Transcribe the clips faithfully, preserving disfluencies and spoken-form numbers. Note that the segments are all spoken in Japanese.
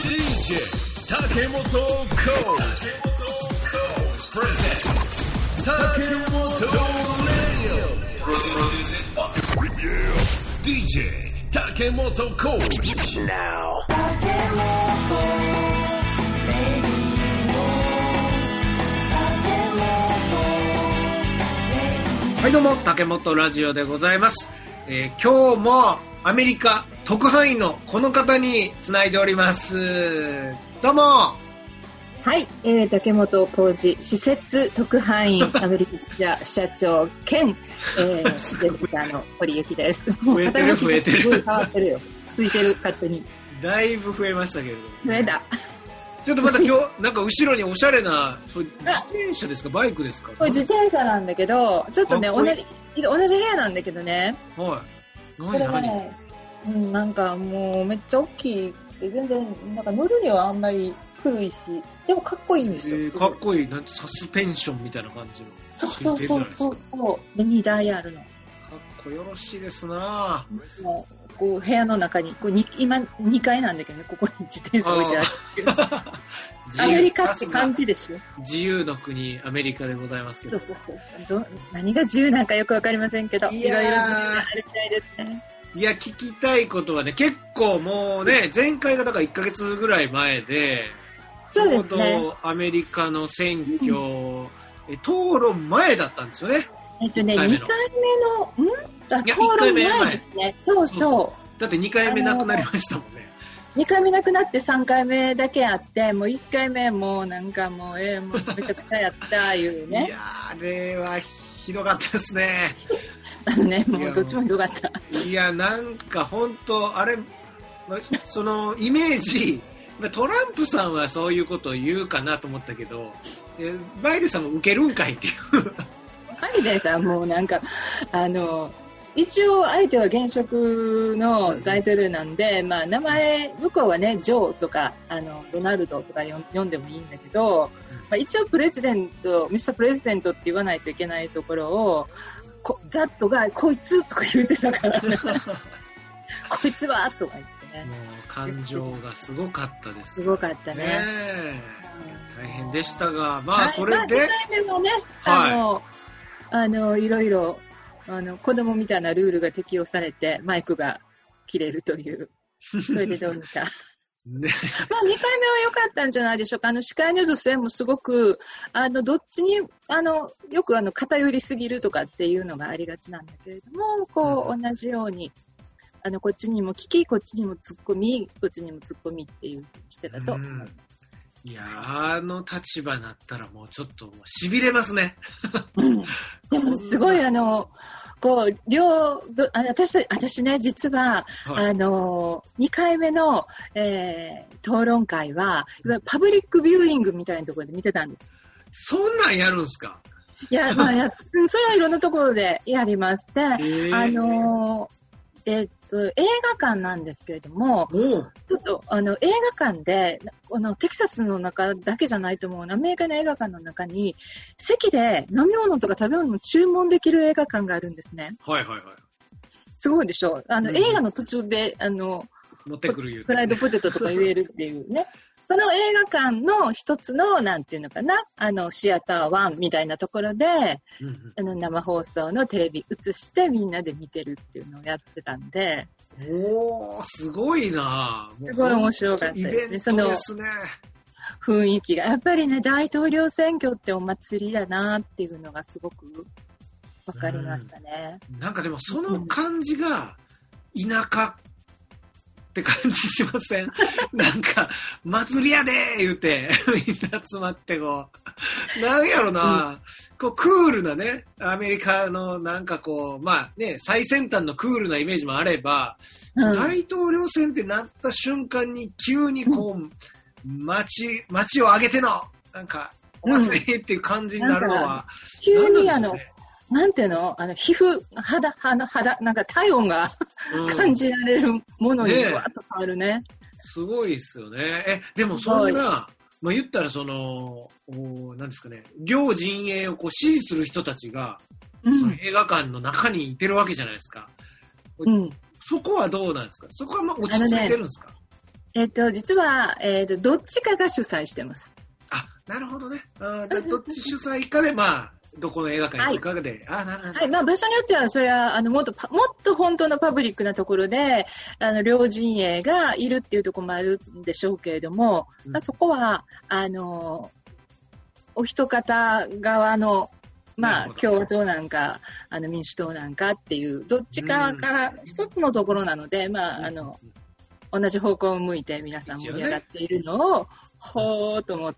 ディージェー 竹本コーチプレゼンツ竹本レディオプロデュース ディージェー 竹本コーチ Now はいどうも竹本ラジオでございます、えー、今日もアメリカ特派員のこの方につないでおります。どうも。 はい、えー、竹本浩二施設特派員アメリカ社社長兼、えー、ディレクターの堀幸です。 増えてる増えてる。 すごい変わってるよ。ついてる勝手に。 だいぶ増えましたけれども。 増えた。 ちょっとまた今日なんか後ろにおしゃれな自転車ですかバイクですか。 これ自転車なんだけど、ちょっとね同じ同じ部屋なんだけどね。 はい。 これね、うん、なんかもうめっちゃ大きい。全然なんか乗るにはあんまり古いし、でもかっこいいんですよ。 えー、かっこいい。なんてサスペンションみたいな感じの。 そうそうそうそうそう。でにだいあるの。かっこよろしいですな。 もうこう部屋の中にこうに今にかいなんだけどね、ここに自転車置いてある。アメリカって感じでしょ。 自由の国アメリカでございますけど。 そうそうそう。ど何が自由なんかよくわかりませんけど、いろいろ自由があるみたいですね。 いや聞きたいことはね、結構もうね、前回がだからいっかげつぐらい前で、 そうですね。 ちょうどアメリカの選挙、うん、え討論前だったんですよね。 えっとね、にかいめの、んあ討論前ですね。そうそう。 だってにかいめなくなりましたもんね。 にかいめなくなってさんかいめだけあって、もういっかいめもうなんかもう、えー、もうめちゃくちゃやったいうね。 いやあれはひどかったですね。 あのね、もうどっちもひどかった。 いや、なんか本当あれ、そのイメージ、トランプさんはそういうことを言うかなと思ったけど、バイデンさんも受けるんかいっていう。 バイデンさんもなんか、あの、一応相手は現職の大統領なんで、まあ名前、向こうはね、ジョーとか、あの、ドナルドとか読んでもいいんだけど、まあ、一応プレジデント、ミスタープレジデントって言わないといけないところを、こザットがこいつとか言ってたからね。こいつはとか言ってね。 もう感情がすごかったです。 すごかったね。 ねうん、大変でしたが、まあそれで。まあ、にかいめもね、あの、はい、あの、いろいろ、あの、子供みたいなルールが適用されて、マイクが切れるという。それでどうにか。ね、まあにかいめは良かったんじゃないでしょうか。あの司会の女性もすごくあのどっちにあのよくあの偏りすぎるとかっていうのがありがちなんだけれども、こう、うん、同じようにあのこっちにも聞き、こっちにも突っ込み、こっちにも突っ込みっていうしてたと思います。 うん、いやあの立場になったらもうちょっとしびれますね。 うん、でもすごいあの。こう両あ私私ね実は、はい、あのにかいめの、えー、討論会はパブリックビューイングみたいなところで見てたんです。 そんなんやるんですか？ いやまあやそれはいろんなところでやります。で、あのえー、っと映画館なんですけれども、ちょっとあの映画館であのテキサスの中だけじゃないと思うアメリカの映画館の中に席で飲み物とか食べ物も注文できる映画館があるんですね。 はいはいはい。 すごいでしょ。あの、うん、映画の途中であの持ってくる言うて、ね、 フライドポテトとか言えるっていうね。その映画館の一つのなんていうのかな、あのシアターワンみたいなところで、うんうん、あの生放送のテレビ映してみんなで見てるっていうのをやってたんで。 おーすごいな。 すごい面白かったですね。その雰囲気がやっぱりね大統領選挙ってお祭りだなっていうのがすごくわかりましたね。 うん、なんかでもその感じが田舎って感じしません？なんか祭りやでー言うてみんな集まってこうなんやろな、うん、こうクールなねアメリカのなんかこうまあね最先端のクールなイメージもあれば、うん、大統領選ってなった瞬間に急にこう、うん、街街を挙げてのなんかお祭りっていう感じになるのは、 うん、急にあのなんていうのあの皮膚肌肌肌なんか体温が、うん、感じられるものにわっと変わるね。ねすごいですよね。えでもそんなまあ言ったらそのなんですかね両陣営をこう支持する人たちが、うん、その映画館の中にいてるわけじゃないですか。うん、そこはどうなんですか？そこはまあ落ち着いてるんですか？ えっと、実は、えっと、どっちかが主催してます。 あ、なるほどね。あどっち主催かで、まあ、どこの映画館に行くかで、はい、あ、なるほど。 はい、まあ、場所によっては、それは、あの、もっと、もっと本当のパブリックなところで、あの、両陣営がいるっていうところもあるんでしょうけれども、うん、まあ、そこは、あの、お一方側の、まあ、共和党なんか、あの、民主党なんかっていう、どっちかが一つのところなので、うん、まあ、あの、同じ方向を向いて皆さん盛り上がっているのを、ほーと思って、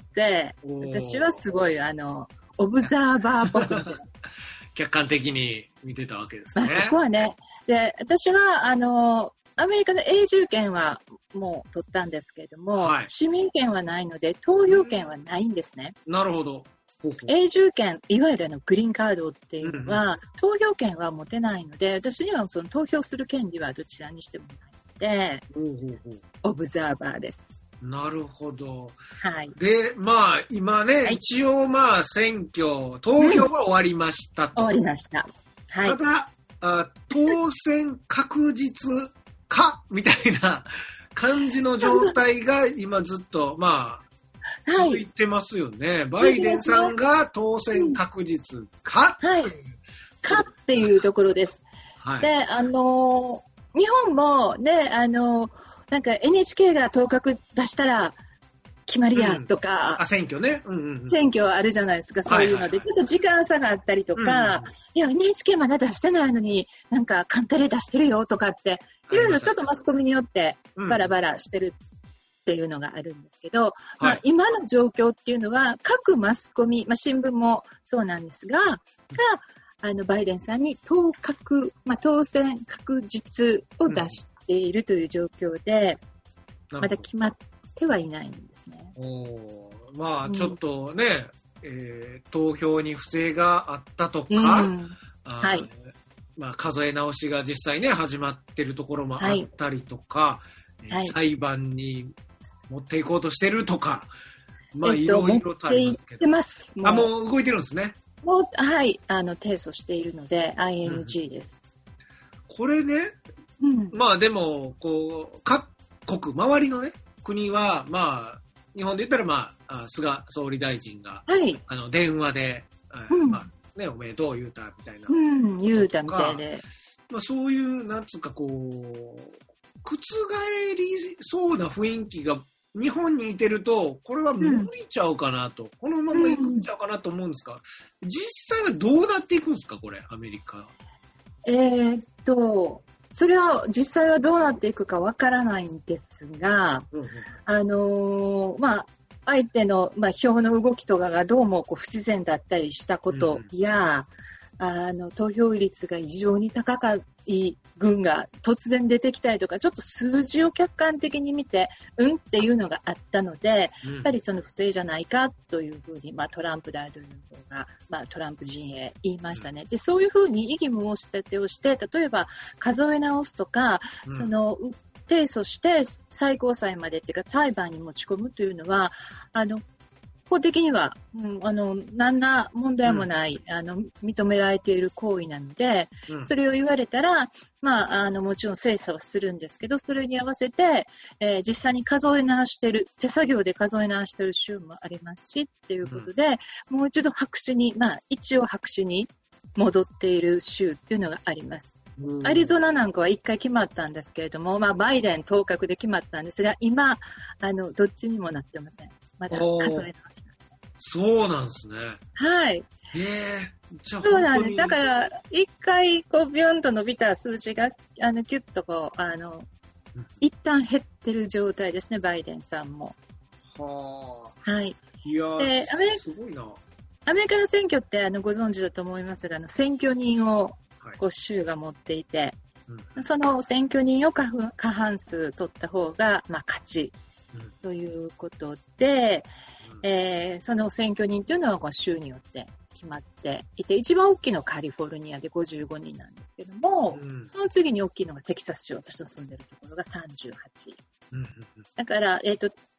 私はすごい、あの、オブザーバーっぽく見てます。 客観的に見てたわけですね。 まあ、そこはね。で、私は、あの、アメリカの永住権はもう取ったんですけれども、はい、市民権はないので、投票権はないんですね。 なるほど。ほうほう永住権、いわゆるあのグリーンカードっていうのは、うんうん、投票権は持てないので、私にはその投票する権利はどちらにしてもないので、ほうほうほうオブザーバーです。 なるほど。 はい。 で、まあ、今ね、はい、一応まあ、選挙、投票は終わりましたと。 終わりました。はい。 ただ、あ当選確実かみたいな感じの状態が今ずっと、まあ、続いてますよね。はい、バイデンさんが当選確実か、 うん、はい。かっていうところです。はい。で、あのー、日本も、ね、あのー、なんか エヌエイチケー が当確出したら決まりやとか、 うん、あ選挙ね、うんうんうん、 選挙あるじゃないですか、そういうので、はいはいはい、ちょっと時間差があったりとか、うんうん、いや エヌエイチケー まだ出してないのになんかカンタレ出してるよとかっていろいろちょっとマスコミによってバラバラしてるっていうのがあるんですけど、うんまあ、今の状況っていうのは各マスコミ、まあ、新聞もそうなんですが、があのバイデンさんに当確、まあ、当選確実を出して、うんいるという状況で、まだ決まってはいないんですね。 おまあ、ちょっとね、うんえー、投票に不正があったとか、 うんはいまあ、数え直しが実際ね、始まってるところもあったりとか、はい、裁判に持っていこうとしてるとか、まあ、いろいろとありますけど。 持っていってます。 あ、もう動いてるんですね。 もう、はい、あの、提訴しているので、アイエヌジー です。 うん、これね、うん、まあでも、こう、各国、周りのね、国は、まあ、日本で言ったら、まあ、菅総理大臣が、 はい、 あの、電話で、うん、まあ、ね、おめでとう言うたみたいな。 うん、言うたみたいで。 まあそういう、なんつうかこう、覆りそうな雰囲気が日本にいてると、これは無理ちゃうかなと、うん、このままいくんちゃうかなと思うんですか、うん、実際はどうなっていくんですか、これ、アメリカ。 えー、っと、それは実際はどうなっていくかわからないんですが、うんうん、あのー、まあ、相手の、まあ、票の動きとかがどうもこう不自然だったりしたことや、うん、あの投票率が異常に高い軍が突然出てきたりとか、ちょっと数字を客観的に見て、うんっていうのがあったので、うん、やっぱりその不正じゃないかというふうに、まあ、トランプ大統領が、まあ、トランプ陣営言いましたね。で、そういうふうに異議申し立てをして、例えば数え直すとか、うん、その、提訴して最高裁までっていうか裁判に持ち込むというのは、あの法的には、うん、あの何ら問題もない、うん、あの認められている行為なので、うん、それを言われたら、まあ、あのもちろん精査はするんですけど、それに合わせて、えー、実際に数え直している、手作業で数え直している州もありますしっていうことで、うん、もう一度白紙に、まあ、一応白紙に戻っている州っていうのがあります。うん、アリゾナなんかはいっかい決まったんですけれども、まあ、バイデン当確で決まったんですが、今あのどっちにもなってません。まだ数え直しなんです。 そうなんですね。 はい。 へえ。じゃあそうなんです。だから一回こうビュンと伸びた数字があのキュッとこうあの、うん、一旦減ってる状態ですね、バイデンさんも。 はあ。はい。 いやー、すごいな。 アメリカの選挙ってあのご存知だと思いますが、あの選挙人をこう州が持っていて、はいうん、その選挙人を過半数取った方が、まあ、勝ち、うん、ということで、うんえー、その選挙人というのはこう州によって決まっていて、一番大きいのはカリフォルニアでごじゅうごにんなんですけども、うん、その次に大きいのがテキサス州、私の住んでるところがさんじゅうはちい、うん、だから、えーと、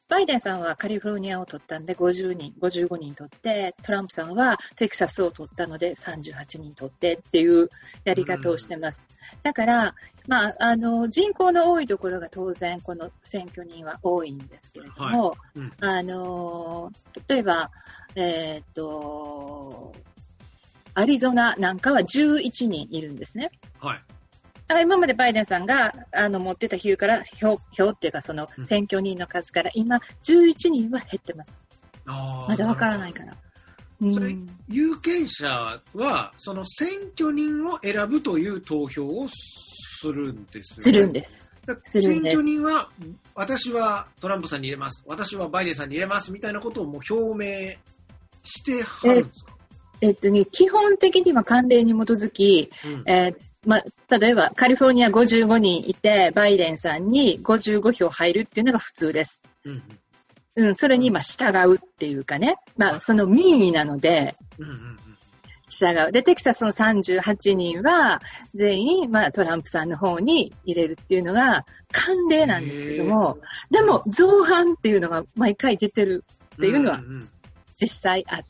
バイデンさんはカリフォルニアを取ったんでごじゅうにん、ごじゅうごにん取って、トランプさんはテキサスを取ったのでさんじゅうはちにん取ってっていうやり方をしてます。だから、まあ、あの、人口の多いところが当然この選挙人は多いんですけれども、はいうん、あの、例えば、えー、っと、アリゾナなんかはじゅういちにんいるんですね。はい。だから今までバイデンさんがあの持ってた票から票、票っていうかその選挙人の数から今じゅういちにんは減ってます。うん、あまだわからないから。 それ、うん、有権者はその選挙人を選ぶという投票をするんですよね。 するんです。 選挙人は私はトランプさんに入れます。私はバイデンさんに入れますみたいなことをもう表明してはるんですか？ えっとね、基本的には慣例に基づき、うんえーまあ、例えばカリフォルニアごじゅうごにんいてバイデンさんにごじゅうごひょう入るっていうのが普通です。うんうん、それにまあ従うっていうかね、まあ、その民意なので従う。で、テキサスのさんじゅうはちにんは全員まあトランプさんの方に入れるっていうのが慣例なんですけども、でも造反っていうのが毎回出てるっていうのは実際あって、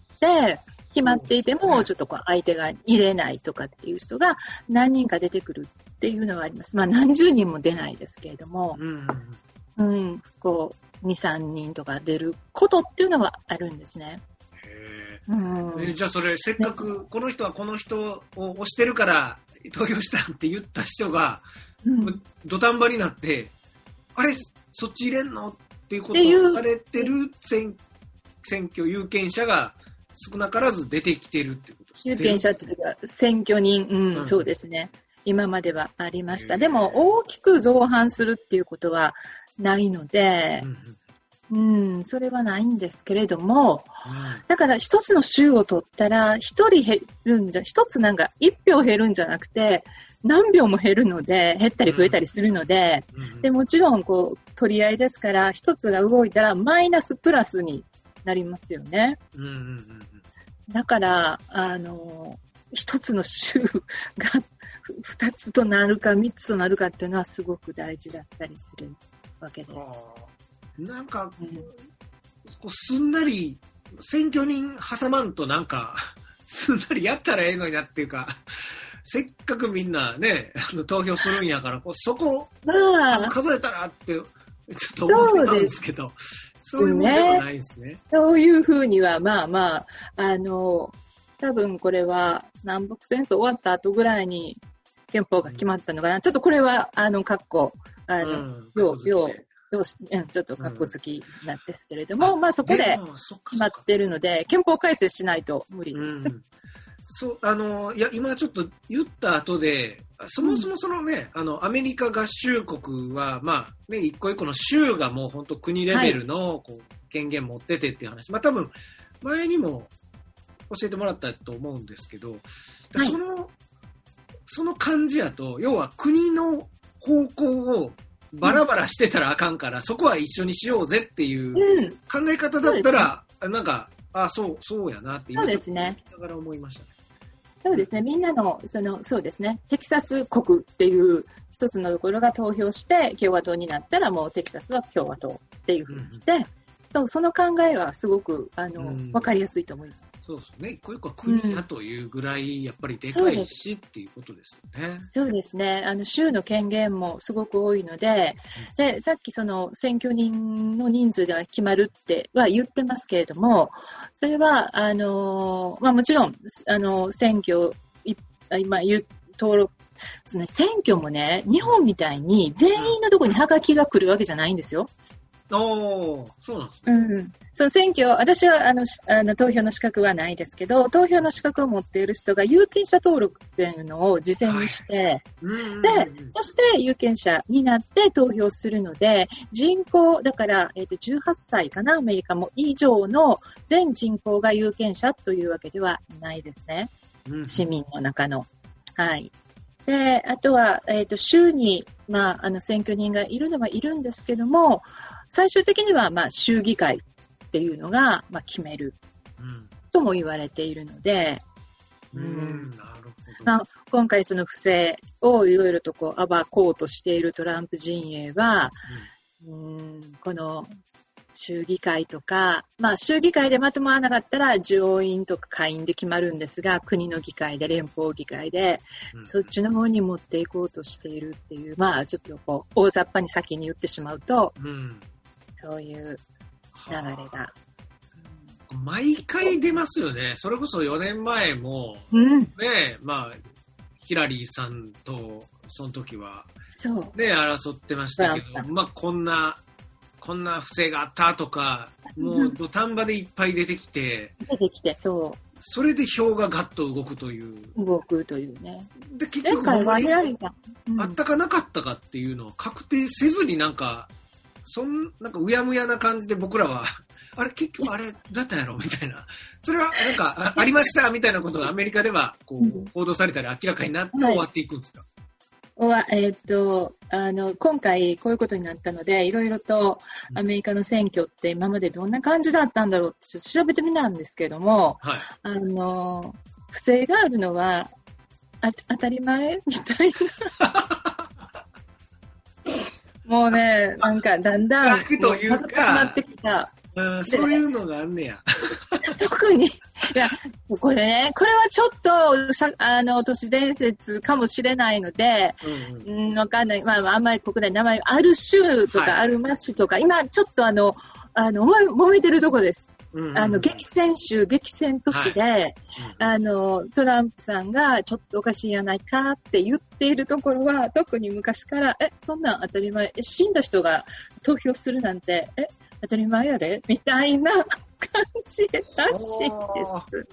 決まっていてもちょっとこう相手が入れないとかっていう人が何人か出てくるっていうのはあります。まあ何十人も出ないですけれども、うんうん、こうに、さんにんとか出ることっていうのはあるんですね。 へうん、じゃあそれせっかくこの人はこの人を推してるから投票したって言った人が、うん、土壇場になってあれそっち入れんのっていうことをされてる選、選挙有権者が少なからず出てきてるってことですね。 有権者っていうか選挙人、うん、うん、そうですね。今まではありました。でも大きく造反するっていうことはないので、うん、うん、それはないんですけれども、うん、だから一つの州を取ったら一人減るんじゃ、一つなんか一票減るんじゃなくて何票も減るので、減ったり増えたりするので、うん、でもちろんこう取り合いですから一つが動いたらマイナスプラスになりますよね。うんうんうん、だから、あの、一つの州が二つとなるか三つとなるかっていうのはすごく大事だったりするわけです。 なんか、うん、こうすんなり選挙人挟まんとなんかすんなりやったらええのになっていうか、せっかくみんなねあの投票するんやからこうそこ、まあ、数えたらってちょっと思ってたんですけど。そういうものではないですね。 そういうふうには、まあまあ、あの、多分これは南北戦争終わった後ぐらいに憲法が決まったのかな。うん、ちょっとこれは、あの、かっこ、あの、うん、よう、よう、よう、ちょっとかっこつきなんですけれども、うん、まあそこで決まってるので、憲法改正しないと無理です。うんそう、あの、いや、今ちょっと言った後で、そもそもそのね、うん、あの、アメリカ合衆国は、まあ、ね、一個一個の州がもう本当国レベルの、こう、権限持っててっていう話、まあ多分、前にも教えてもらったと思うんですけど、はい、その、その感じやと、要は国の方向をバラバラしてたらあかんから、うん、そこは一緒にしようぜっていう考え方だったら、うん、なんか、あ、そう、そうやなって今、だから思いましたね。 そうですね。みんなの、その、そうですね。テキサス国っていう一つのところが投票して共和党になったらもうテキサスは共和党っていうふうにして、うん、そう、その考えはすごく、あの、うん、わかりやすいと思います。 そうですね。一個一個は国だというぐらい、やっぱりでかいし、うん、っていうことですよね。 そうですね。あの、州の権限もすごく多いので、うん、で、さっきその選挙人の人数が決まるっては言ってますけれども、それは、あの、まあもちろん、あの、選挙、今言う、登録、その選挙もね、日本みたいに全員のところにハガキが来るわけじゃないんですよ。 おー、そうなんですね。 うん。その選挙、私はあのあの投票の資格はないですけど、投票の資格を持っている人が有権者登録っていうのを事前にして、はい、で、そして有権者になって投票するので、人口、だから、えっと、じゅうはっさいかな、アメリカも以上の全人口が有権者というわけではないですね。うん、市民の中の。はい。で、あとは、えっと、州に、まあ、あの、選挙人がいるのはいるんですけども、最終的には、まあ、州議会っていうのが、まあ、決める、うん、とも言われているので、 うんうん、なるほど。 まあ、今回その不正をいろいろとこう暴こうとしているトランプ陣営は、うん、うんこの州議会とか、まあ州議会でまとまらなかったら上院とか下院で決まるんですが、国の議会で連邦議会で、うん、そっちの方に持っていこうとしているっていう、まあちょっとこう大雑把に先に言ってしまうと、うん、そういう流れが。 毎回出ますよね。それこそよねんまえも、うん、ね、まあヒラリーさんとその時はそうね争ってましたけど、まあこんなこんな不正があったとか、もう土壇場でいっぱい出てきて、 出てきて、そう。 それで票がガッと動くという。 動くというね。 で、結局、前回はヒラリーさん、うん、あったかなかったかっていうのを確定せずになんか、そん、なんかうやむやな感じで僕らは、あれ結局あれどうやったんやろみたいな。それはなんか あ, ありましたみたいなことがアメリカではこう報道されたり明らかになって終わっていくんですか？ はい、えー、っとあの今回こういうことになったのでいろいろとアメリカの選挙って今までどんな感じだったんだろうってちょっと調べてみたんですけども、はい、あの不正があるのはあ当たり前みたいなもうねなんかだんだん恥ずかしまってきた。 あそういうのがあんねや。 特に、いや、これね、これはちょっと、あの、都市伝説かもしれないので、うん、うん、わかんない。まあ、あんまり国内名前、ある州とか、はい、ある町とか、今、ちょっとあの、あの、揉めてるとこです。うんうん、あの、激戦州、激戦都市で、はい、あの、トランプさんがちょっとおかしいやないかって言っているところは、特に昔から、え、そんなん当たり前、え、死んだ人が投票するなんて、え、当たり前やでみたいな感じらしいです。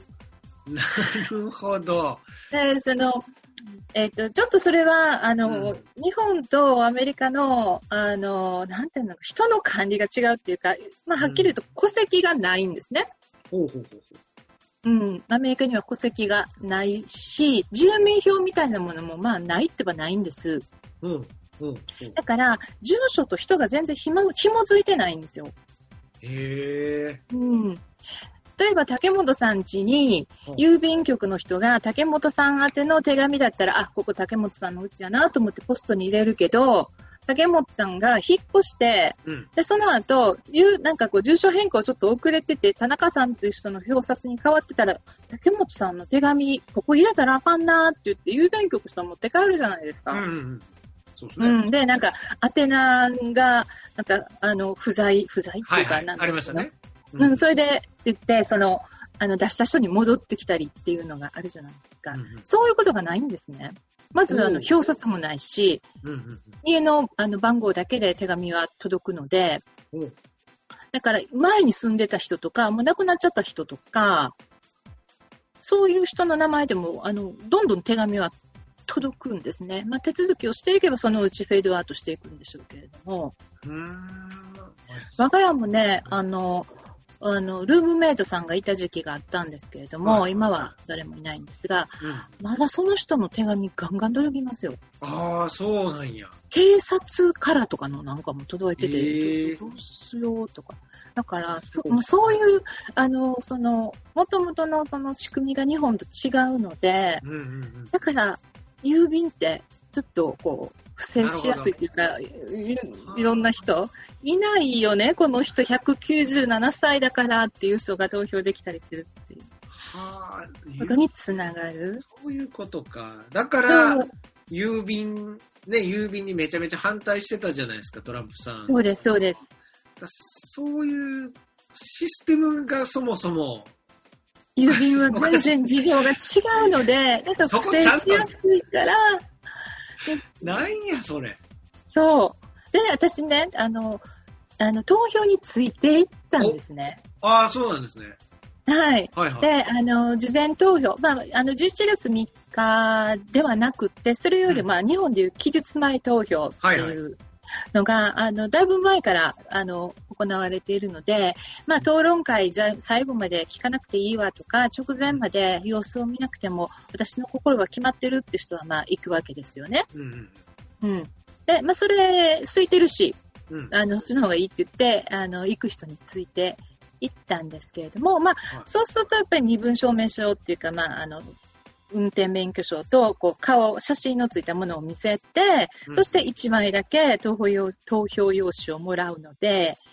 なるほど。 で、その、えっと、ちょっとそれは、あの、うん、日本とアメリカの、あの、なんていうの、人の管理が違うっていうか、まあ、はっきり言うと戸籍がないんですね。 ほうほうほうほう。うん。アメリカには戸籍がないし、住民票みたいなものも、まあ、ないってばないんです。 うん。うんうん、 だから、住所と人が全然ひも、ひもづいてないんですよ。 へー。 うん。例えば、竹本さん家に、郵便局の人が竹本さん宛ての手紙だったら、あ、ここ竹本さんの家やなと思ってポストに入れるけど、竹本さんが引っ越して、うん、で、その後、なんかこう、住所変更ちょっと遅れてて、田中さんという人の表札に変わってたら、竹本さんの手紙、ここ入れたらあかんなって言って、郵便局の人持って帰るじゃないですか。 うんうんそうですね、 うん、で、なんか、宛名が、なんか、あの、不在、不在っていうか、 はいはい、 なんありましたね。 うん、うん、それで、って言って、その、あの、出した人に戻ってきたりっていうのがあるじゃないですか。うんうん、そういうことがないんですね。まず、あの、表札もないし、うんうんうん、家の、あの、番号だけで手紙は届くので、うん、だから、前に住んでた人とか、もう亡くなっちゃった人とか、そういう人の名前でも、あの、どんどん手紙は届くんですね。まあ、手続きをしていけばそのうちフェードアウトしていくんでしょうけれども。うーん我が家もね、あの、あの、ルームメイトさんがいた時期があったんですけれども、はい、今は誰もいないんですが、うん、まだその人の手紙ガンガン届きますよ。 ああ、そうなんや。 警察からとかのなんかも届いてて、えー、どうしようとか。だから、そ, まあ、そういう、あの、その、もともとのその仕組みが日本と違うので、うんうんうん、だから、郵便ってちょっとこう不正しやすいというか い, いろんな人いないよねこの人ひゃくきゅうじゅうななさいだからっていう人が投票できたりするっていうことにつながる。 そういうことか。だから郵便ね郵便にめちゃめちゃ反対してたじゃないですかトランプさん。 そうですそうです。 だそういうシステムがそもそも郵便は全然事情が違うので、なんか不正しやすいから。 なんや、それ。 そう。で、私ね、あの、あの、投票についていったんですね。 ああ、そうなんですね。 はい。 はいはい、 で、あの、事前投票、まあ、あの、じゅういちがつみっかではなくて、それより、まあ、日本でいう期日前投票っていう、はいはいのが、あの、だいぶ前から、あの、行われているので、まあ、討論会じゃ最後まで聞かなくていいわとか、直前まで様子を見なくても、私の心は決まってるって人は、まあ、行くわけですよね。うん。うん。で、まあ、それ、空いてるし、うん、あの、そっちの方がいいって言って、あの、行く人について行ったんですけれども、まあ、はい、そうするとやっぱり身分証明書っていうか、まあ、あの、運転免許証とこう顔、写真のついたものを見せて、うん、そしていちまいだけ投票用、投票用紙をもらうので、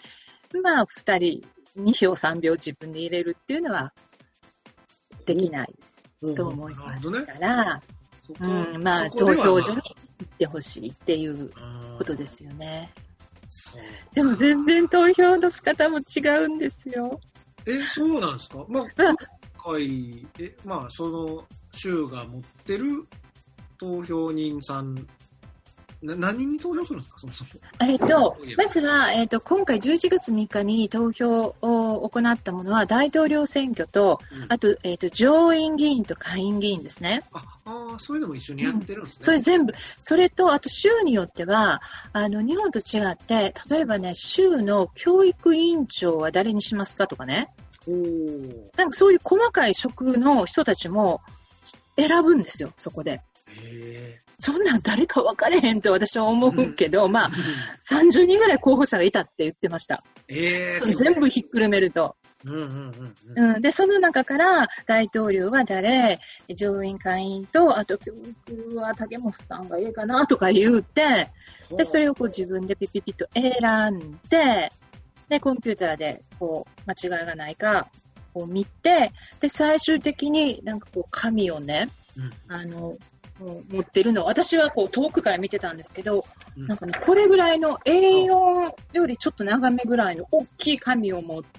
まあ、二人、にひょうさんびょう自分で入れるっていうのはできないと思いますから、うん、まあ、投票所に行ってほしいっていうことですよね。でも全然投票の仕方も違うんですよ。 え、そうなんですか？まあ、今回、え、まあ、その州が持ってる投票人さん、な何人に投票するんですか、そもそも。 えっと、まずは、えっと、今回じゅういちがつみっかに投票を行ったものは大統領選挙と、うん、あと、えっと、上院議員と下院議員ですね。 ああ、そういうのも一緒にやってるんですね。うん、 それ全部。それと、あと州によっては、あの、日本と違って、例えばね、州の教育委員長は誰にしますかとかね。 おー。 なんかそういう細かい職の人たちも選ぶんですよ、そこで。 へー。 そんなん誰か分かれへんと私は思うけど、うん、まあ、さんじゅうにんぐらい候補者がいたって言ってました。 えー、 全部ひっくるめると。 うんうんうんうんうん、で、その中から大統領は誰、上院下院と、あと教育は竹本さんがいいかなとか言うて、で、それをこう自分でピピピッと選んで、で、コンピューターでこう間違いがないかこう見て、で、最終的になんかこう紙をね、うん、あの、持ってるの私はこう遠くから見てたんですけど、うん、なんかねこれぐらいの エーよん よりちょっと長めぐらいの大きい紙を持って、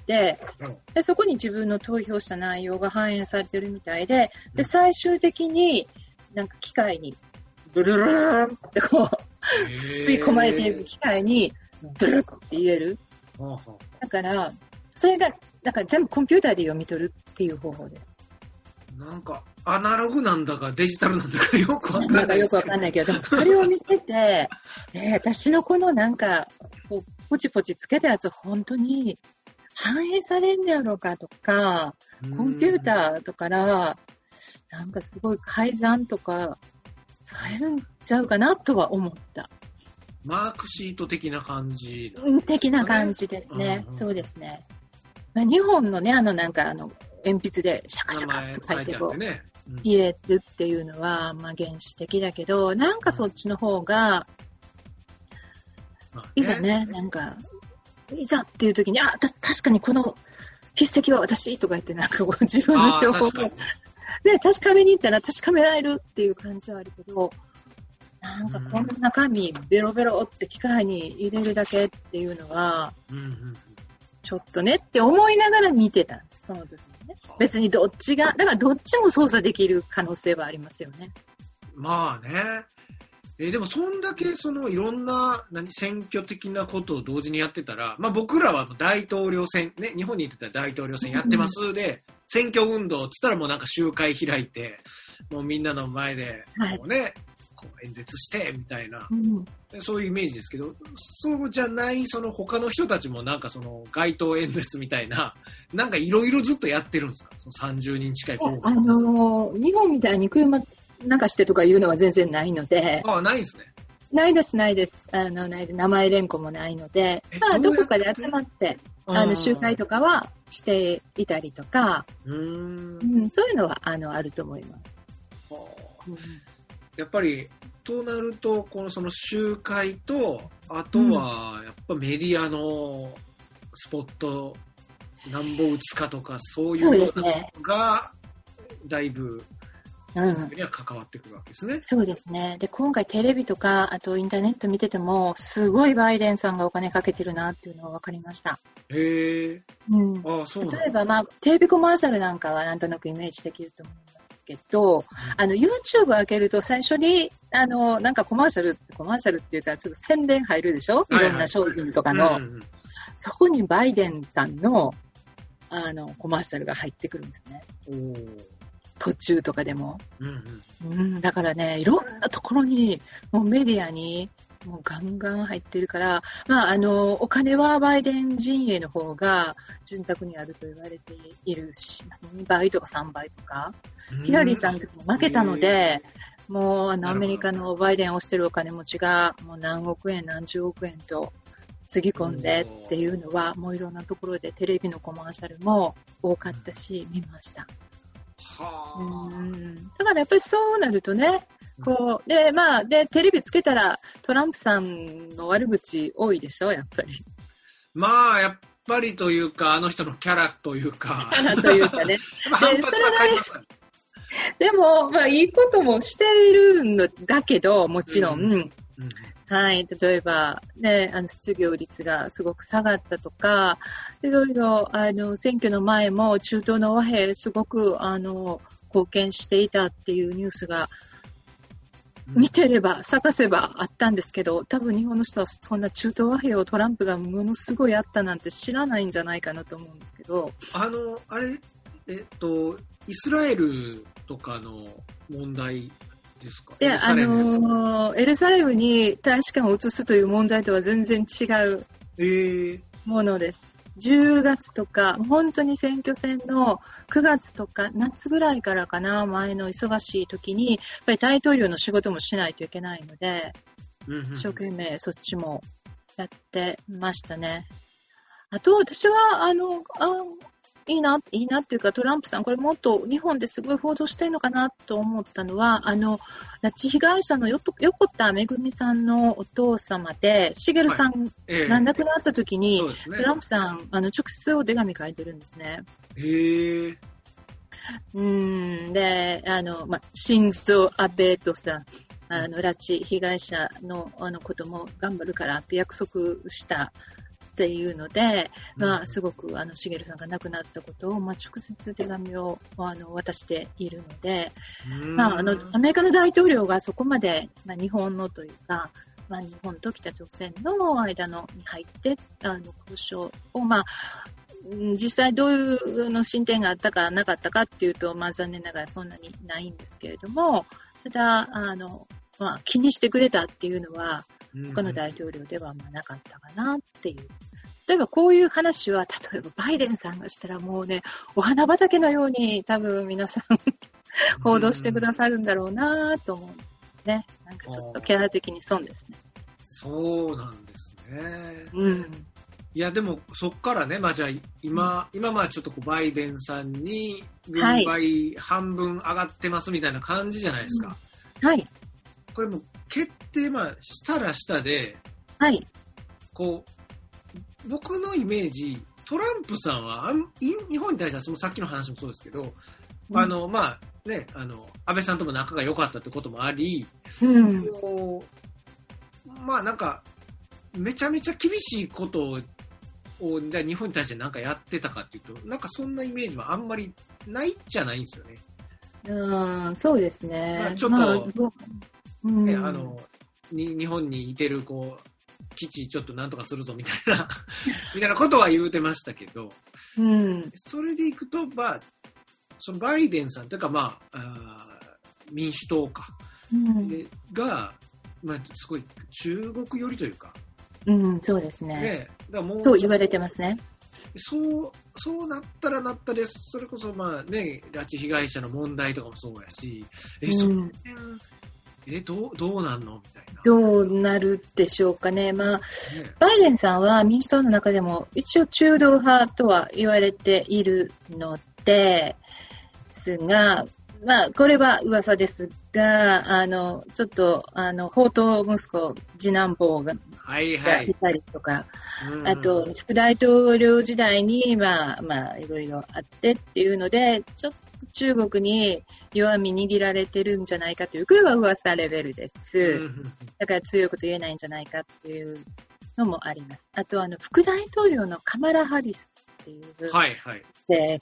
うん、でそこに自分の投票した内容が反映されてるみたいで、で最終的になんか機械にブルルルルンってこう吸い込まれていく機械にブルルって言える。だからそれがだから全部コンピューターで読み取るっていう方法です。 なんかアナログなんだかデジタルなんだかよくわかんない。 なんかよくわかんないけど、でもそれを見てて、えー、私のこのなんかこうポチポチつけたやつ本当に反映されんねやろうかとか、コンピューターとからなんかすごい改ざんとかされるんちゃうかなとは思った。 マークシート的な感じ、 ね、的な感じですね。うんうん、そうですね。まあ、日本のねあのなんかあの鉛筆でシャカシャカっと書いてこう、ねうん、入れるっていうのは、まあ、原始的だけどなんかそっちの方が、まあね、いざねなんかいざっていう時にあた確かにこの筆跡は私とか言ってなんかこう自分の情報をで確かめに行ったら確かめられるっていう感じはあるけどなんかこんな中身ベロベロって機械に入れるだけっていうのは、うんうん、ちょっとねって思いながら見てたんですその時に。別にどっちが、だからどっちも操作できる可能性はありますよね。 まあね。えー、でもそんだけそのいろんな何選挙的なことを同時にやってたら、まあ僕らは大統領選、ね、日本に行ってたら大統領選やってます、うん、で、選挙運動っつったらもうなんか集会開いて、もうみんなの前で、こうね、はい、こう演説してみたいな、うん、そういうイメージですけど、そうじゃないその他の人たちもなんかその街頭演説みたいな、なんかいろいろずっとやってるんですか？そのさんじゅうにん近い候補。 あのー、日本みたいに車なんかしてとかいうのは全然ないので。 ああ、ないですね。 ないです、ないです。あの、ないで名前連呼もないので、まあ、どこかで集まって、あの、集会とかはしていたりとか、うーん、うん、そういうのは、あの、あると思います。はあうん、やっぱり、となると、このその集会と、あとは、やっぱメディアのスポット、なんぼ打つかとか、そういうのが、だいぶ、うん、それには関わってくるわけですね。 そうですね。で、今回テレビとか、あとインターネット見てても、すごいバイデンさんがお金かけてるなっていうのが分かりました。 へー。 うん。ああ、そうなんだ。例えば、まあ、テレビコマーシャルなんかはなんとなくイメージできると思いますけど、うん、あの、YouTube 開けると最初に、あの、なんかコマーシャル、コマーシャルっていうか、ちょっと宣伝入るでしょ、はいはい、いろんな商品とかの。うんうん、そこにバイデンさんの、あの、コマーシャルが入ってくるんですね。おー。途中とかでも、うんうんうん、だからねいろんなところにもうメディアにもうガンガン入ってるから、まあ、あのお金はバイデン陣営の方が潤沢にあると言われているしにばいとかさんばいとか、うん、ヒラリーさんの時も負けたので、もうあのアメリカのバイデンを推してるお金持ちがもう何億円何十億円とつぎ込んでっていうのはもういろんなところでテレビのコマーシャルも多かったし見ました。はあ、うん、だからやっぱりそうなるとね、こうでまあでテレビつけたらトランプさんの悪口多いでしょやっぱり。 まあやっぱりというか、あの人のキャラというか。 キャラというかね。 反発は買いますかね。 でも、まあ、いいこともしているんだけど、もちろん。うんうん、はい。例えば、ね、あの、失業率がすごく下がったとか、いろいろ、あの、選挙の前も中東の和平、すごく、あの、貢献していたっていうニュースが、見てれば、探せばあったんですけど、多分日本の人はそんな中東和平をトランプがものすごいあったなんて知らないんじゃないかなと思うんですけど。 あの、あれ、えっと、イスラエルとかの問題ですか？ いや、あの、エルサレムに大使館を移すという問題とは全然違うものです。じゅうがつとか、本当に選挙戦のくがつとか夏ぐらいからかな、前の忙しい時に、やっぱり大統領の仕事もしないといけないので、うんうん、一生懸命そっちもやってましたね。あと、私は、あの、あいいな、いいなっていうか、トランプさん、これもっと日本ですごい報道してるのかなと思ったのは、あの、拉致被害者のよと横田めぐみさんのお父様で、しげるさんが亡くなった時に、はいえーね、トランプさん、あの、直接お手紙書いてるんですね。 へー。 うん、で、あの、ま、心臓安倍とさ、あの、拉致被害者の、あの、ことも頑張るからって約束した。っていうので、まあ、すごくあのしげるさんが亡くなったことを、まあ、直接手紙をあの渡しているので、まあ、あのアメリカの大統領がそこまで、まあ、日本のというか、まあ、日本と北朝鮮の間のに入ってあの交渉を、まあ、実際どういうの進展があったかなかったかっていうと、まあ、残念ながらそんなにないんですけれども、ただあの、まあ、気にしてくれたっていうのは他の大統領ではまあなかったかなっていう。例えばこういう話は、例えばバイデンさんがしたらもうね、お花畑のように多分皆さん報道してくださるんだろうなと思うんですね。なんかちょっとキャラ的に損ですね。 そうなんですね。 うん。 いやでもそっからね、まあじゃあ今、うん、今まあちょっとこうバイデンさんに軍配半分上がってますみたいな感じじゃないですか。 うん、はい。 これも決定まあしたらしたで、 はい。 こう、僕のイメージ、トランプさんはあん日本に対してはそのさっきの話もそうですけど、うん、あのまあね、あの安倍さんとも仲が良かったってこともあり、 うん、 まあなんかめちゃめちゃ厳しいことををじゃあ日本に対して何かやってたかっていうと、なんかそんなイメージはあんまりないじゃないんですよね。 うん、そうですね。 まあ、ちょっと、まあうんね、あのに日本にいてるこう基地ちょっとなんとかするぞみたいなみたいなことは言うてましたけど、 うん、 それでいくと、まあ、そのバイデンさんというか、まあ、あ民主党か、うん、が、まあ、すごい中国寄りというか、 うん、そうですね。 ね、だもうそう言われてますね。 そうそうなったらなったで、それこそまあね、拉致被害者の問題とかもそうやし、え、うん、その辺えどうどうなんのみたいな。 どうなるでしょうかね。まあ、ね、バイデンさんは民主党の中でも一応中道派とは言われているのですが、まあこれは噂ですが、あのちょっとあの宝刀息子次男坊がはいはい、 いたりとか、うん、あと副大統領時代にまあまあいろいろあってっていうので、ちょっと中国に弱み握られてるんじゃないかという、これは噂レベルです。うん、だから強いこと言えないんじゃないかっていうのもあります。あとあの副大統領のカマラ・ハリスっていう女性が、はいはい、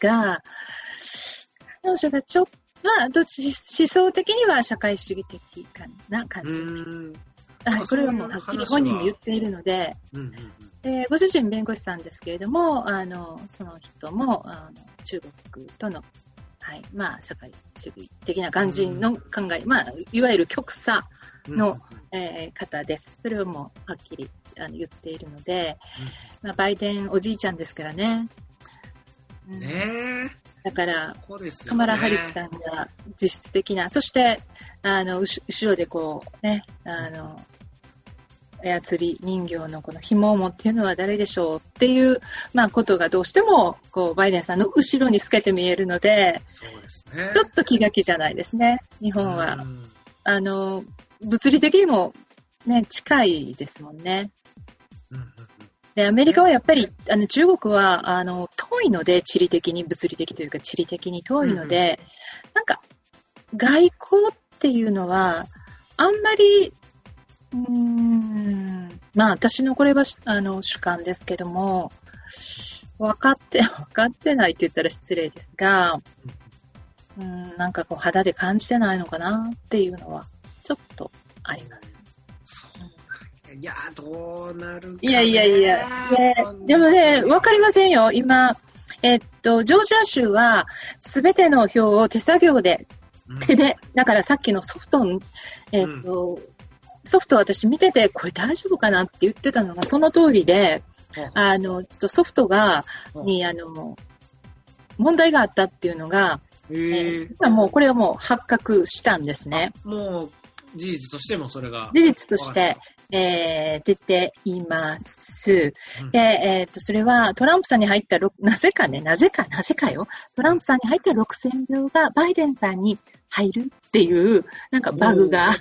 彼女がちょっとまあどっち思想的には社会主義的な感じです。はい、これはもうはっきり本人も言っているので、うんうんうん、でご主人弁護士さんですけれども、あのその人もあの中国との、はいまあ、社会主義的な感じの考え、うんまあ、いわゆる極左の、うんえー、方です。それをもうはっきりあの言っているので、うんまあ、バイデンおじいちゃんですからね。 うん、ねだから、ね、カマラ・ハリスさんが実質的な、そしてあの後ろでこうね、あの操り人形のこの紐を持っているのは誰でしょうっていう、まあ、ことがどうしてもこうバイデンさんの後ろに透けて見えるので、 そうですね、 ちょっと気が気じゃないですね。日本はあの物理的にも、ね、近いですもんね。 うんうんで、アメリカはやっぱり、あの、中国は、あの、遠いので、地理的に、物理的というか、地理的に遠いので、うん、なんか、外交っていうのは、あんまり、うーん、まあ、私のこれは、あの、主観ですけども、分かって、分かってないって言ったら失礼ですが、うん、なんかこう、肌で感じてないのかなっていうのは、ちょっとあります。 いやー、どうなるか、ね。 いやいやいや。でもね、わかりませんよ。今、えっと、ジョージア州は、すべての票を手作業で、うん、手で、だからさっきのソフト、えっと、うん、ソフト私見てて、これ大丈夫かなって言ってたのがその通りで、うん、あの、ちょっとソフトが、うん、に、あの、問題があったっていうのが、えー、実はもうこれはもう発覚したんですね。 もう、事実としてもそれが。 事実として。えー、出ています。うん、で、えっと、それはトランプさんに入った、なぜかね、なぜか、なぜかよ。トランプさんに入ったろくせんひょうがバイデンさんに入るっていう、なんかバグがあって、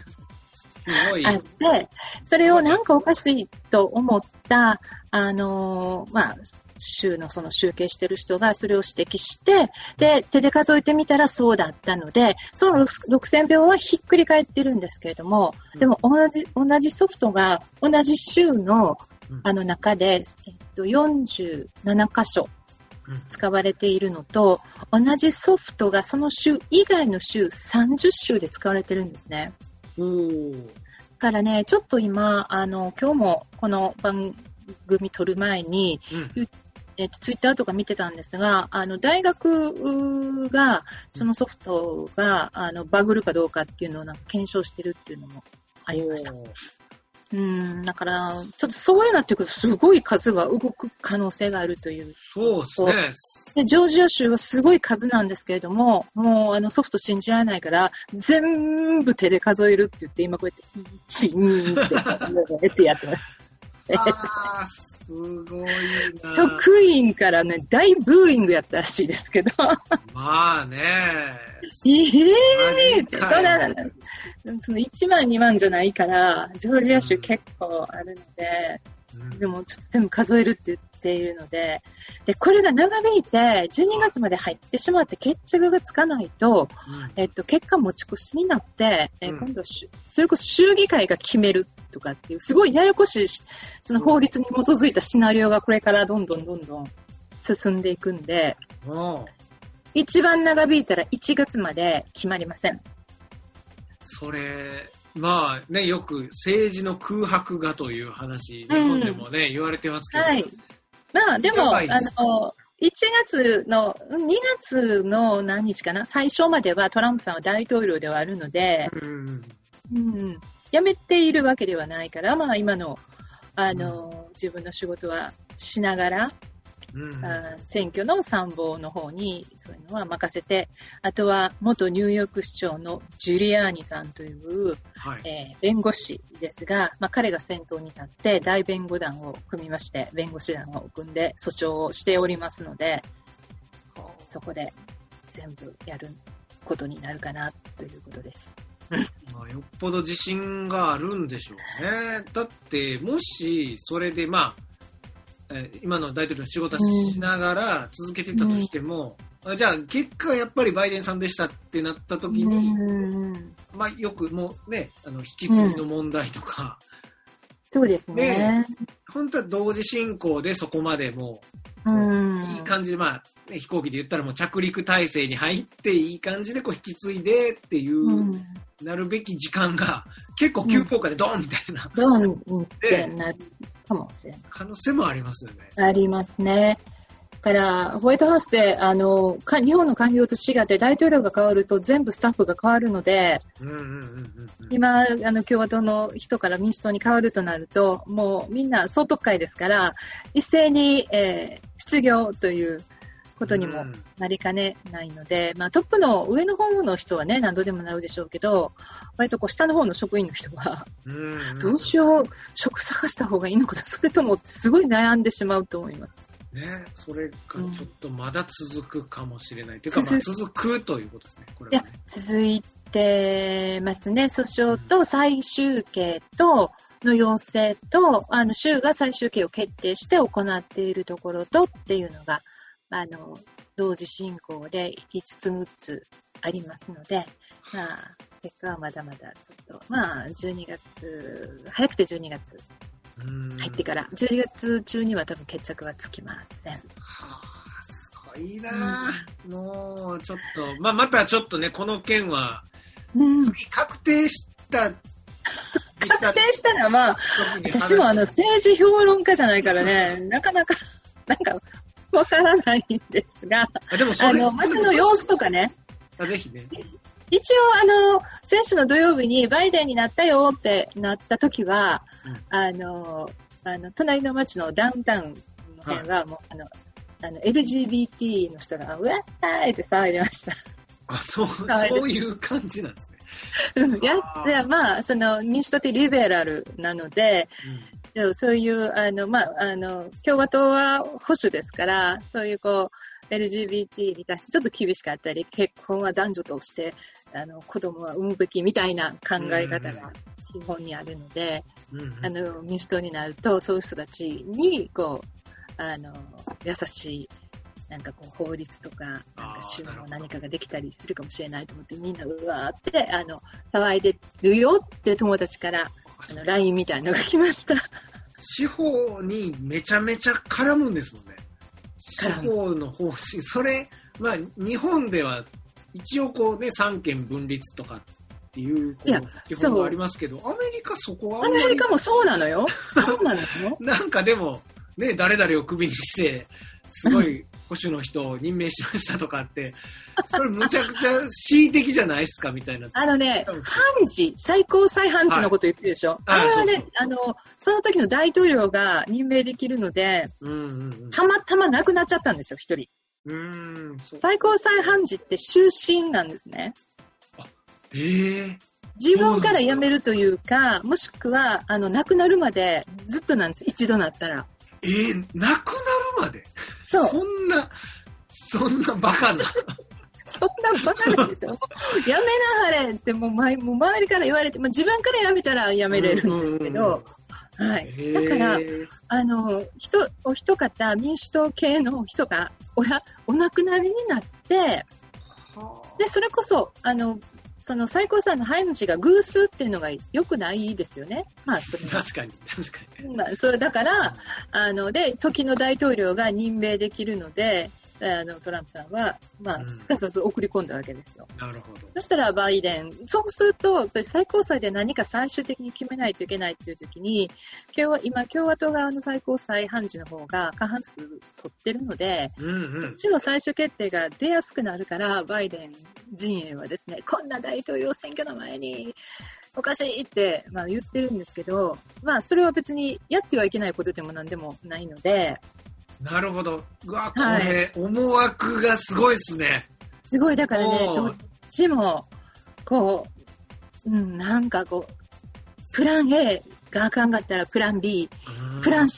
それをなんかおかしいと思った、あのー、まあ、州のその集計してる人がそれを指摘して、で、手で数えてみたらそうだったので、そのろくせんひょうはひっくり返ってるんですけれども、でも同じ、同じソフトが同じ州のあの中で、えっと、よんじゅうななかしょ使われているのと、同じソフトがその州以外の州さんじゅっしゅうで使われてるんですね。 おー。 だからね、ちょっと今、あの、今日もこの番組撮る前に、うんえっと、ツイッターとか見てたんですが、あの、大学が、そのソフトが、あの、バグるかどうかっていうのをなんか検証してるっていうのもありました。うん、だから、ちょっとそういうなってくると、すごい数が動く可能性があるという。 そうですね。 で、ジョージア州はすごい数なんですけれども、もう、あの、ソフト信じられないから、全部手で数えるって言って、今こうやって、チーンって、ってやってます。 あーすごいな。 職員からね、大ブーイングやったらしいですけど。 まあね。 ええー、って、そうだ、そのいちまんにまんじゃないから、ジョージア州結構あるので、うん、でもちょっと全部数えるって言っているので、で、これが長引いて、じゅうにがつまで入ってしまって決着がつかないと、うん、えっと、結果持ち越しになって、えー、今度はそれこそ州議会が決めるとかっていう、すごいややこしい、その法律に基づいたシナリオがこれからどんどんどんどん進んでいくんで、 うん、 一番長引いたらいちがつまで決まりません。 それ、まあね、よく政治の空白がという話、日本でもね、うん、言われてますけど。 はい。まあでも、あの、いちがつの、にがつの何日かな、最初まではトランプさんは大統領ではあるので、うんうん、辞めているわけではないから、まあ今の、あの、うん、自分の仕事はしながら、うん、あ選挙の参謀の方にそういうのは任せて、あとは元ニューヨーク市長のジュリアーニさんという、はいえー、弁護士ですが、まあ、彼が先頭に立って大弁護団を組みまして、弁護士団を組んで訴訟をしておりますので、そこで全部やることになるかなということです。 まあよっぽど自信があるんでしょうね。だってもしそれでまあ今の大統領の仕事をしながら続けてたとしても、うん、じゃあ結果やっぱりバイデンさんでしたってなった時に、うん、まあよくもうね、あの引き継ぎの問題とか、 うん、そうですね。 本当は同時進行でそこまでもう、うん、いい感じで、まあ、ね、飛行機で言ったらもう着陸体制に入っていい感じでこう引き継いでっていう、うん、なるべき時間が結構急降下でドーンみたいな、 ドーンってなるかもしれない。 可能性もありますよね。 ありますね。だからホワイトハウスであの日本の官僚と違って大統領が変わると全部スタッフが変わるので、うんうんうんうん、今あの共和党の人から民主党に変わるとなるともうみんな総督会ですから一斉に、えー、失業ということにもなりかねないので、うんまあ、トップの上の方の人はね何度でもなるでしょうけど割とこう下の方の職員の人は、うんうん、どうしよう職探した方がいいのかなそれともすごい悩んでしまうと思います。 ね、それがちょっとまだ続くかもしれない、うん、というか、まあ、続くということですね。これはね、いや続いてますね。訴訟と再集計と、 の要請と、あの、州が最終形を決定して行っているところとっていうのが、あの、同時進行でいつつむっつありますので、まあ、結果はまだまだちょっと、まあ、じゅうにがつ、早くてじゅうにがつ入ってから、じゅうにがつ中には多分決着はつきません。はあ、すごいな、うん、もう、ちょっと、まあ、またちょっとね、この件は、うん、確定した、 確定したら、まあ、私もあの、政治評論家じゃないからね、なかなか、なんか、わからないんですが、あ、でもあの、街の様子とかね、 あ、ぜひね。 一応、あの、先週の土曜日にバイデンになったよってなった時は、うん、あの、あの、隣の街のダウンタウンの辺は、もう、はい、あの、あの、エルジービーティー の人が、うわっさーいって騒いでました。 あ、そう、そういう感じなんですね。 いや、いや、まあ、その、民主党ってリベラルなので、うん、そう、そういう、あの、まあ、あの、共和党は保守ですから、そういうこう、エルジービーティー に対してちょっと厳しかったり、結婚は男女として、あの、子供は産むべきみたいな考え方が基本にあるので、うんうん、あの、民主党になると、そういう人たちに、こう、あの、優しい、なんかこう、法律とか、なんか州の何かができたりするかもしれないと思って、みんなうわーって、あの、騒いでるよって友達から、あの、ライン みたいなのが来ました。 司法にめちゃめちゃ絡むんですもんね。司法の方針、それ、まあ、日本では一応こうね、三権分立とかっていう、こう、基本がありますけど、アメリカそこはあんまり。 アメリカもそうなのよ。そうなのよ。 なんかでも、ね、誰々をクビにして、すごい保守の人を任命しましたとかって、それむちゃくちゃ恣意的じゃないですかみたいな。 あのね、判事、最高裁判事のこと言ってるでしょ。はい、あれはね、あの、その時の大統領が任命できるので、うんうんうん、たまたま亡くなっちゃったんですよ、一人。うーん、最高裁判事って終身なんですね。 あ、えー、 自分から辞めるというか、もしくは、あの、亡くなるまでずっとなんです、一度なったら。 えー、亡くなるまでそう。 そんな、そんなバカな。 そんなバカなんですよ。やめなはれってもう前、もう周りから言われて、まあ、自分からやめたらやめれるんですけど、はい。だから、あの、人、お一方、民主党系の人がおや、お亡くなりになって、で、それこそ、あの、その最高裁の判事が偶数っていうのが良くないですよね。まあ、それ確かに、確かに。 まあ、それだから、あの、で、時の大統領が任命できるので、あの、トランプさんは、まあ、すかさず送り込んだわけですよ。 うん、なるほど。 そしたら、バイデン、そうすると、やっぱり最高裁で何か最終的に決めないといけないっていう時に、共和今、共和党側の最高裁判事の方が過半数取ってるので、うんうん、そっちの最終決定が出やすくなるから、バイデン陣営はですね、こんな大統領選挙の前に、おかしいって、まあ、言ってるんですけど、まあ、それは別にやってはいけないことでも何でもないので、 なるほど。うわ、これ、はい、思惑がすごいですね。 すごい、だからね、どっちも、こう、うん、なんかこう、プラン A があかんかったらプラン B、プラン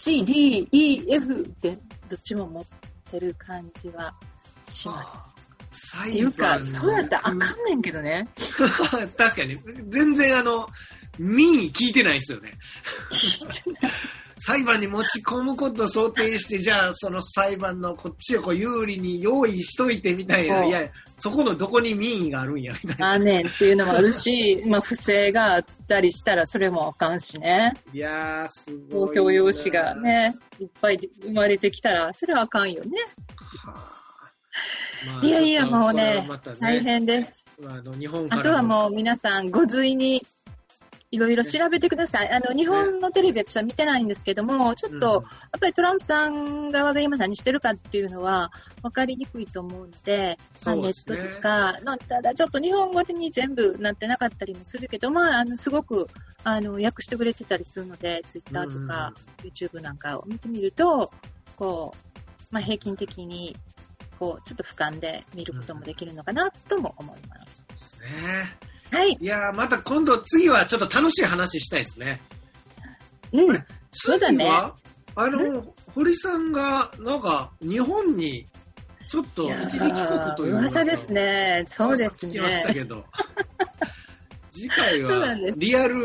C、D、E、F ってどっちも持ってる感じはします。っていうか、そうやったらあかんねんけどね。 確かに、全然あの、民意聞いてないですよね。 聞いてない。 裁判に持ち込むことを想定して、じゃあその裁判のこっちをこう有利に用意しといてみたいな、いや、そこのどこに民意があるんやみたいな。 あねんっていうのもあるし、まあ不正があったりしたらそれもあかんしね。 いやー、すごい。 公表用紙がね、いっぱい生まれてきたら、それはあかんよね。はあ、まあ、いやいや、もうね、ね大変です。 あの日本からあとはもう皆さん、ご随に、いろいろ調べてください。あの、日本のテレビ私は見てないんですけども、ちょっと、やっぱりトランプさん側が今何してるかっていうのは分かりにくいと思うので、まあ、ネットとかの、ただちょっと日本語に全部なってなかったりもするけど、まあ、あの、すごく、あの、訳してくれてたりするので、ツイッターとか、YouTube なんかを見てみると、こう、まあ、平均的に、こう、ちょっと俯瞰で見ることもできるのかなとも思います。 そうですね。 はい。 いやー、また今度、次はちょっと楽しい話したいですね。 うん。そうだね。 あの、堀さんが、なんか、日本に、ちょっと一時帰国という噂ですね。そうですね。 聞きましたけど。次回は、リアル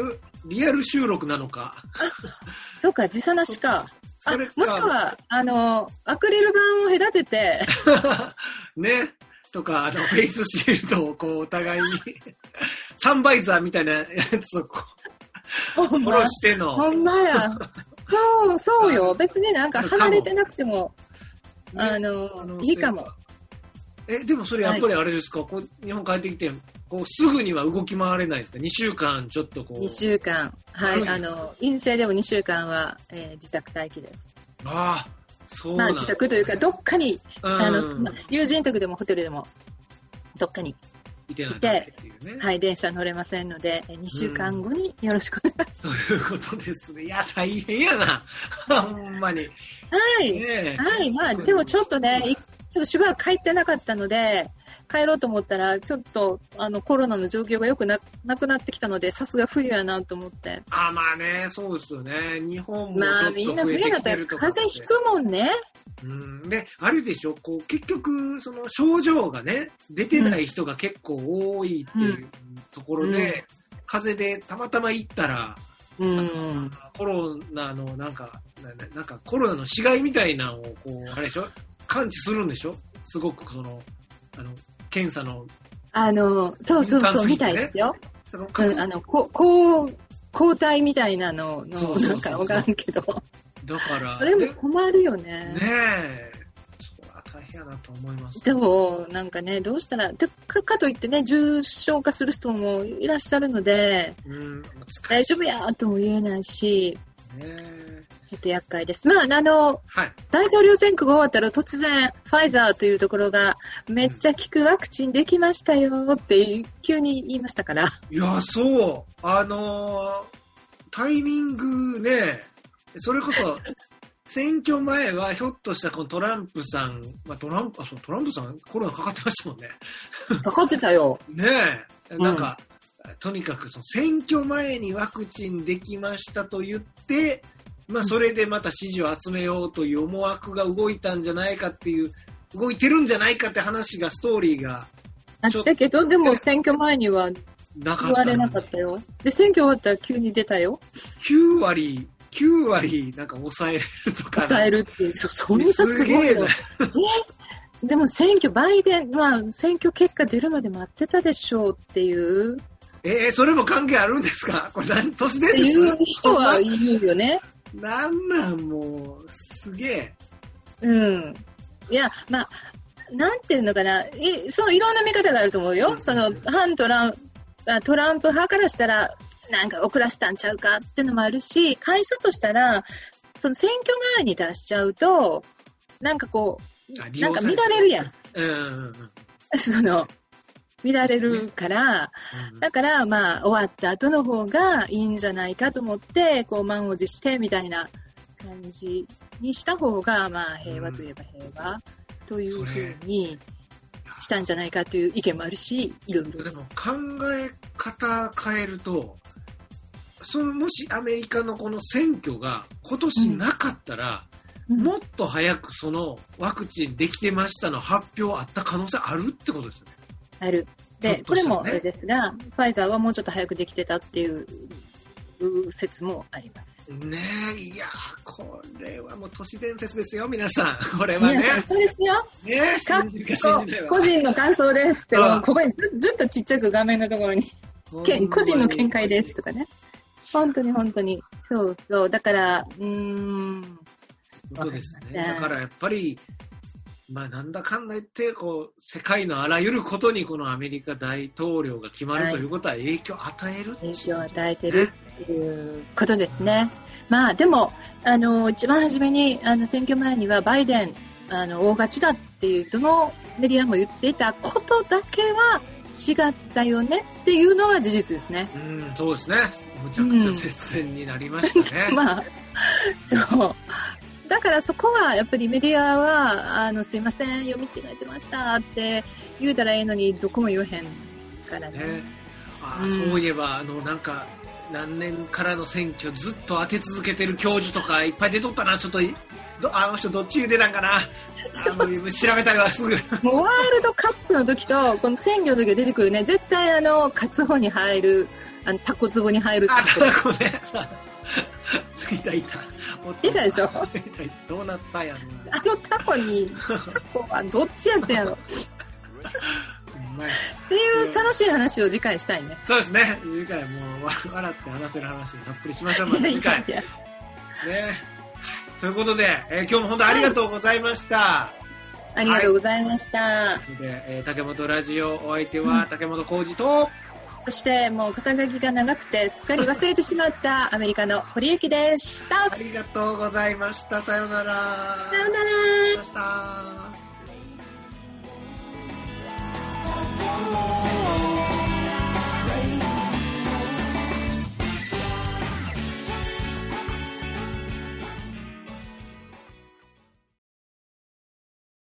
リアル収録なのか。 そうか、時差なしか。 それかあ、もしくは、あの、アクリル板を隔てて。 ね。とか、あの、フェイスシールドをこう、お互いに、サンバイザーみたいなやつをこう、下ろしての。 ほんまや。そう、そうよ。別になんか離れてなくても、あの、いいかも。 え、でもそれやっぱりあれですか、はい、こう日本帰ってきて、こうすぐには動き回れないですか？にしゅうかんちょっとこう。 にしゅうかん。はい。あの、陰性でもにしゅうかんは、えー、自宅待機です。 ああ、そうなんですね。 まあ自宅というか、どっかに、あの、まあ、友人宅でもホテルでも、どっかにいて、いていうね、 はい、電車乗れませんので、にしゅうかんごによろしくお願いします。 そういうことですね。いや、大変やな。ほんまに。 はい。ね、はい。まあ、でもちょっとね、ちょっとしばらく帰ってなかったので、帰ろうと思ったら、ちょっと、あの、コロナの状況が良くな、なくなってきたので、さすが冬やなと思って。 あ、まあね、そうですよね。日本もちょっと増えてきてるとか。 まあ、みんな冬だったら風邪ひくもんね。 うん。で、あれでしょ、こう、結局、その症状がね、出てない人が結構多いっていうところで、うんうん、風邪でたまたま行ったら、うん、コロナのなんか、なんかコロナの死骸みたいなのを、こう、あれでしょ、感知するんでしょ、すごくその、あの、検査の。 あの、そうそうそう、みたいですよ。うん、あの、ここう、抗体みたいなのの、なんかわからんけど。 だから。 それも困るよね。 ねえ。それは大変やなと思います。 でも、なんかね、どうしたら、でか、かといってね、重症化する人もいらっしゃるので、うん、大丈夫やとも言えないし、ねちょっと厄介です。まあ、あの、はい、大統領選挙が終わったら突然、ファイザーというところが、めっちゃ効くワクチンできましたよって急に言いましたから。 いや、そう。あのー、タイミングね、それこそ、選挙前はひょっとしたらこのトランプさん、まあ、トランプ、あ、そう、トランプさんコロナかかってましたもんね。 かかってたよ。 ねえ、なんか、うん、とにかくその選挙前にワクチンできましたと言って、まあ、それでまた支持を集めようという思惑が動いたんじゃないかっていう、動いてるんじゃないかって話が、ストーリーが。 あったけど、でも選挙前には言われなかったよ。で、選挙終わったら急に出たよ。 きゅうわり、きゅうわりなんか抑えるとか。 抑えるっていう、そ、そんなすごいの。えでも選挙、バイデンは選挙結果出るまで待ってたでしょうっていう。 えー、それも関係あるんですか？これ何、都市伝説？ っていう人は言うよね。 なんなんもう、すげえ。 うん。いや、まあ、なんていうのかな、い、そのいろんな見方があると思うよ。その、反トランプ、トランプ派からしたら、なんか遅らせたんちゃうかってのもあるし、会社としたら、その選挙前に出しちゃうと、なんかこう、なんか乱れるやん。うん。その、乱れるから、うん、だからまあ終わった後の方がいいんじゃないかと思って、こう満を持してみたいな感じにした方が、まあ平和といえば平和というふうにしたんじゃないかという意見もあるし、いろいろ。 でも考え方変えると、そのもしアメリカのこの選挙が今年なかったら、うん、もっと早くそのワクチンできてましたの発表あった可能性あるってことですよね。 ある。で、ね、これもあれですが、ファイザーはもうちょっと早くできてたっていう説もあります。 ねえ、いやこれはもう都市伝説ですよ、皆さん。これはね。皆さん、 そうですよ。 ねえ、信じるか信じないわ。 個人の感想ですって、ここにず, ずっとちっちゃく画面のところに、個人の見解ですとかね。本当に本当に。そうそう。だから、うーん。 そうですね。だからやっぱり、まあなんだかんだ言って、こう、世界のあらゆることにこのアメリカ大統領が決まるということは影響を与える、ね、 影響を与えてるっていうことですね。まあでも、あの、一番初めに、あの、選挙前にはバイデン、あの、大勝ちだっていう、どのメディアも言っていたことだけは違ったよねっていうのは事実ですね。 うん、そうですね。むちゃくちゃ接戦になりましたね。 うん、まあ、そう。だからそこはやっぱりメディアはあのすいません読み違えてましたって言うたらいいのにどこも言わへんからね。ねあうん、そういえばあのなんか何年からの選挙ずっと当て続けてる教授とかいっぱい出とったな。ちょっとどあの人どっち言うてたんかな。 あもう調べたいわ、すぐ。 もうワールドカップの時と、この鮮魚の時が出てくるね、絶対あの、カツオに入る、あの、タコ壺に入るタコ。あ、タコね。いたいた。 いたでしょ。 どうなったんやろ。 あのタコに、タコはどっちやったんやろ。っていう楽しい話を次回したいね。 そうですね。次回もう笑って話せる話をたっぷりしましょう。また次回。ね。ということで、えー、今日も本当ありがとうございました。はい、 ありがとうございました。はい、 で、えー、竹本ラジオお相手は竹本浩二と、 そしてもう肩書きが長くてすっかり忘れてしまったアメリカの堀幸でした。 ありがとうございました。さようなら。 さようなら。